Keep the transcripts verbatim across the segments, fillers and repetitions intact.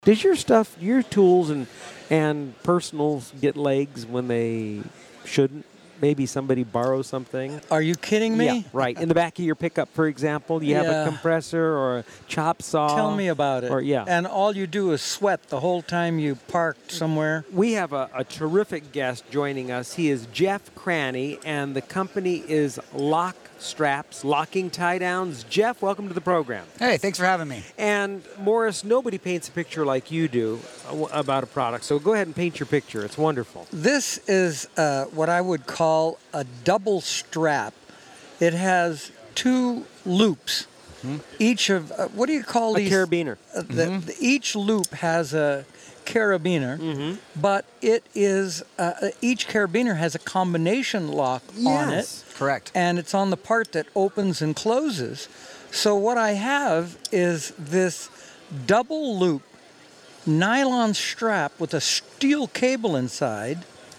Does your stuff, your tools and and personals get legs when they shouldn't? Maybe somebody borrows something. Are you kidding me? Yeah, right. In the back of your pickup, for example, you have Yeah. a compressor or a chop saw. Tell me about it. Or, yeah. And all you do is sweat the whole time you parked somewhere. We have a, a terrific guest joining us. He is Jeff Cranny, and the company is Lock Straps, Locking Tie Downs. Jeff, welcome to the program. Hey, thanks for having me. And Morris, nobody paints a picture like you do about a product, so go ahead and paint your picture. It's wonderful. This is uh, what I would call a double strap. It has two loops. Hmm? Each of, uh, what do you call A these? carabiner. Uh, the, Mm-hmm. the, each loop has a carabiner, Mm-hmm. but it is, uh, each carabiner has a combination lock on it. Yes. Correct. And it's on the part that opens and closes. So what I have is this double loop nylon strap with a steel cable inside,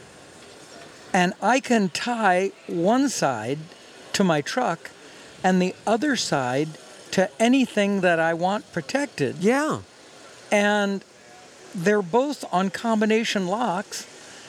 and I can tie one side to my truck and the other side to anything that I want protected. Yeah. And they're both on combination locks,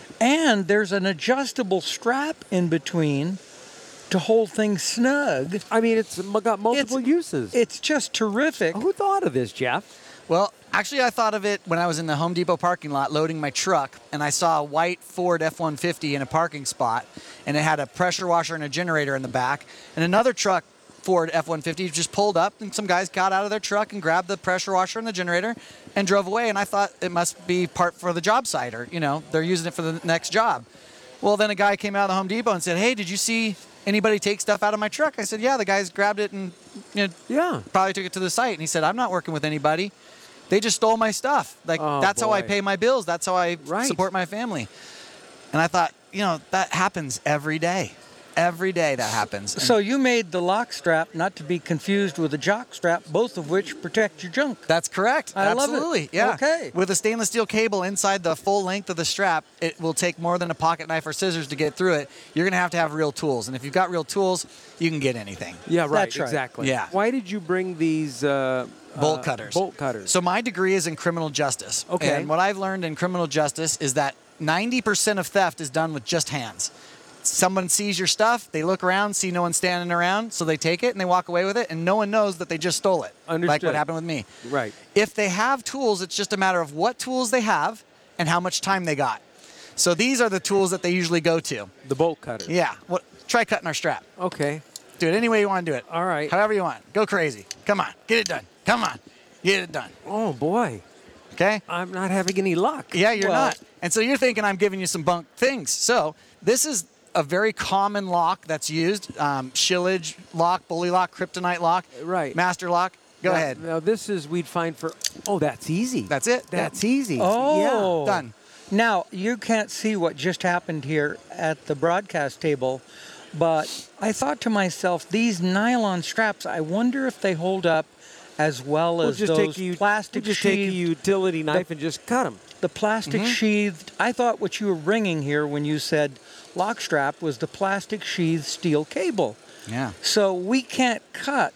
and there's an adjustable strap in between to hold things snug. I mean, it's m- got multiple It's- uses. It's just terrific. Who thought of this, Jeff? Well, actually, I thought of it when I was in the Home Depot parking lot loading my truck, and I saw a white Ford F one fifty in a parking spot, and it had a pressure washer and a generator in the back, and another truck, Ford F one fifty, just pulled up, and some guys got out of their truck and grabbed the pressure washer and the generator and drove away, and I thought it must be part for the job site, or, you know, they're using it for the next job. Well, then a guy came out of the Home Depot and said, hey, did you see anybody take stuff out of my truck? I said, yeah, the guys grabbed it and, you know, Yeah. probably took it to the site. And he said, I'm not working with anybody. They just stole my stuff. Like, Oh, that's how I boy. pay my bills. That's how I Right. support my family. And I thought, you know, that happens every day. Every day that happens. And So you made the lock strap not to be confused with a jock strap, both of which protect your junk. that's correct. I love it. Absolutely. Yeah. Okay. With a stainless steel cable inside the full length of the strap, it will take more than a pocket knife or scissors to get through it. You're going to have to have real tools. And if you've got real tools, you can get anything. Yeah, right. That's right. Exactly. Yeah. Why did you bring these uh, Bolt uh, cutters. Bolt cutters. So my degree is in criminal justice. Okay. And what I've learned in criminal justice is that ninety percent of theft is done with just hands. Someone sees your stuff, they look around, see no one standing around, so they take it and they walk away with it, and no one knows that they just stole it. Like Understood. what happened with me. Right. If they have tools, it's just a matter of what tools they have and how much time they got. So these are the tools that they usually go to. The bolt cutter. Yeah. What? Try cutting our strap. Okay. Do it any way you want to do it. All right. However you want. Go crazy. Come on. Get it done. Come on. Get it done. Oh, boy. Okay? I'm not having any luck. Yeah, you're Well- not. And so you're thinking I'm giving you some bunk things. So this is a very common lock that's used. Um, shillage lock, bully lock, kryptonite lock, Right. master lock. Go Now- ahead. Now, this is, we'd find for, oh, that's easy. That's it. That's easy. Oh. Done. Now, you can't see what just happened here at the broadcast table, but I thought to myself, these nylon straps, I wonder if they hold up as well We'll as just those take a, u- plastic we'll just take a sheathed, utility knife and just cut them. the plastic Mm-hmm. sheathed. I thought what you were bringing here when you said lock strap was the plastic sheathed steel cable. Yeah. So we can't cut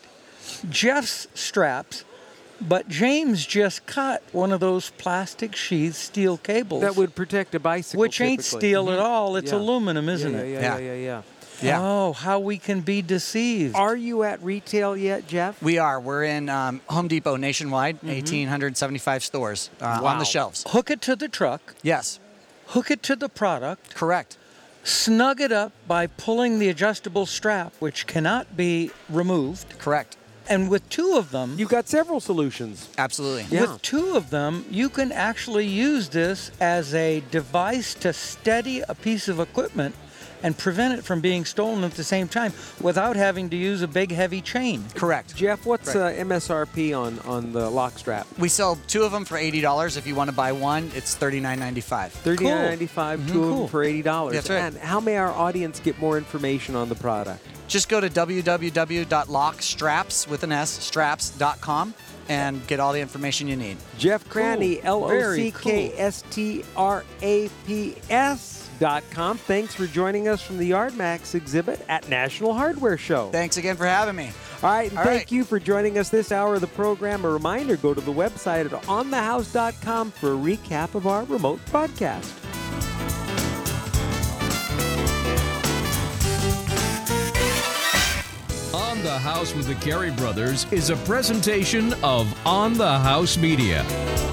Jeff's straps, but James just cut one of those plastic sheathed steel cables. That would protect a bicycle. Which ain't typically. steel at all. It's Yeah. aluminum, isn't yeah, it? Yeah, Yeah. yeah, yeah, yeah. Yeah. Oh, how we can be deceived. Are you at retail yet, Jeff? We are. We're in um, Home Depot nationwide, Mm-hmm. one thousand eight hundred seventy-five stores uh, Wow. on the shelves. Hook it to the truck, Yes. hook it to the product, Correct. snug it up by pulling the adjustable strap, which cannot be removed. Correct. And with two of them, You've got several solutions. Absolutely. Yeah. with two of them, you can actually use this as a device to steady a piece of equipment and prevent it from being stolen at the same time without having to use a big heavy chain. Correct. Jeff, what's Right. uh, M S R P on, on the lock strap? We sell two of them for eighty dollars. If you want to buy one, it's thirty-nine ninety-five. thirty-nine ninety-five, two of them Cool. for eighty dollars. That's right. And how may our audience get more information on the product? Just go to w w w dot lock straps with an S straps dot com and get all the information you need. Jeff Cranny, L O Very C K S T R A P S dot com. Thanks for joining us from the Yardmax exhibit at National Hardware Show. Thanks again for having me. All right, and All thank right. you for joining us this hour of the program. A reminder, go to the website at on the house dot com for a recap of our remote broadcast. On the House with the Carey Brothers is a presentation of On the House Media.